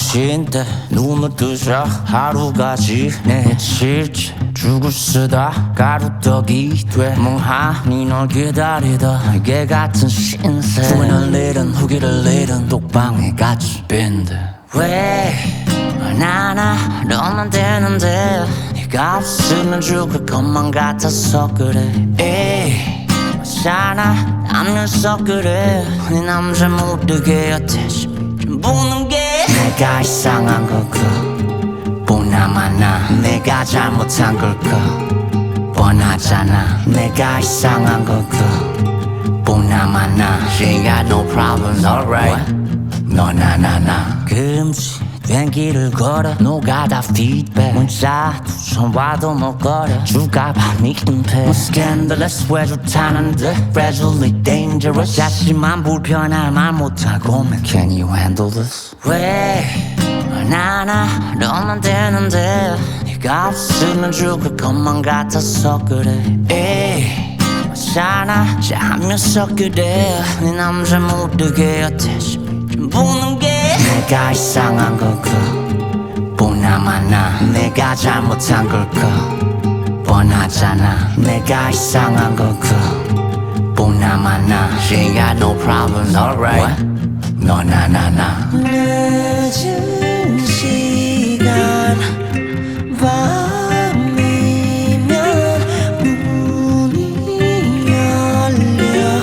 아침 때 눈을 뜨자 하루가 지내 며칠째 죽을 쓰다 가루떡이 돼 멍하니 널 기다리다 개 같은 신세 후회를 잃은 후기를 잃은 똑방에 갇힌 빈대 왜 나나 너만 되는데 네가 없으면 죽을 것만 같아서 그래 에이 맞잖아 알면서 그래 네 남자 모르게 곁에 보는 게 내가 이상한 걸까 보나마나 내가 잘못한 걸까 뻔하잖아 내가 이상한 걸까 보나마나 She got no problems alright 너나나나 금지된 길을 걸어 노가다 피드백 문자도 전화도 못 걸어 줄까봐 미인패 뭐 scandalous 왜 좋다는데 fragilely dangerous 자신만 불편할 말 못하고 Can you handle this? 왜 나나 너만 되는데 네가 없으면 죽을 것만 같아서 그래 에이 맞잖아 자면서 그래 네 남자 모르게 곁에 보는 게 내가 이상한 걸까 보나마나 내가 잘못한 걸까 뻔하잖아 내가 이상한 걸까 보나마나 She got no problems alright 너나나나 늦은 시간 밤이면 문이 열려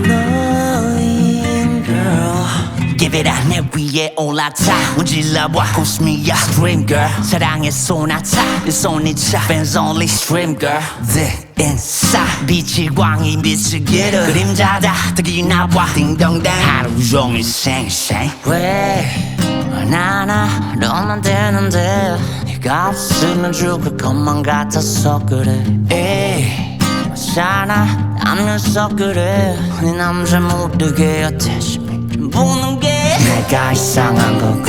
너인 girl Give it up 내 위에 올라타 문질러봐 코스미야 Dream girl 사랑의 소나타 내 손이 차 Fans only stream girl The inside 빛이 광이 빛을 기르 그림자다 득이 나와 딩동댕 하루 종일 생생 왜 나나 너만 되는데 네가 없으면 죽을 것만 같아서 그래 에이 맞잖아 알면서 그래 네 남자 모르게 곁에 보는 게 내가 이상한 걸까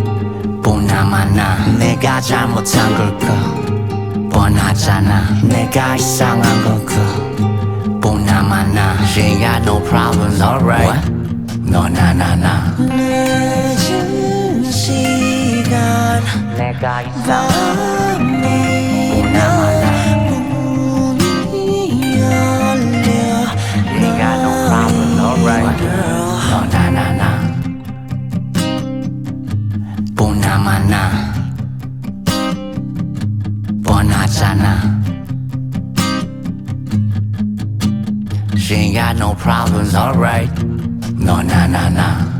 보나마나 내가 잘못한 걸까 뻔하잖아 내가 이상한 걸까 보나마나 She got no problems alright 너나나나 늦은 시간 내가 이상한 밤이면 문이 열려 She got no problems alright girl 너나나나 보나마나 뻔하잖아 She got no problems alright 너나나나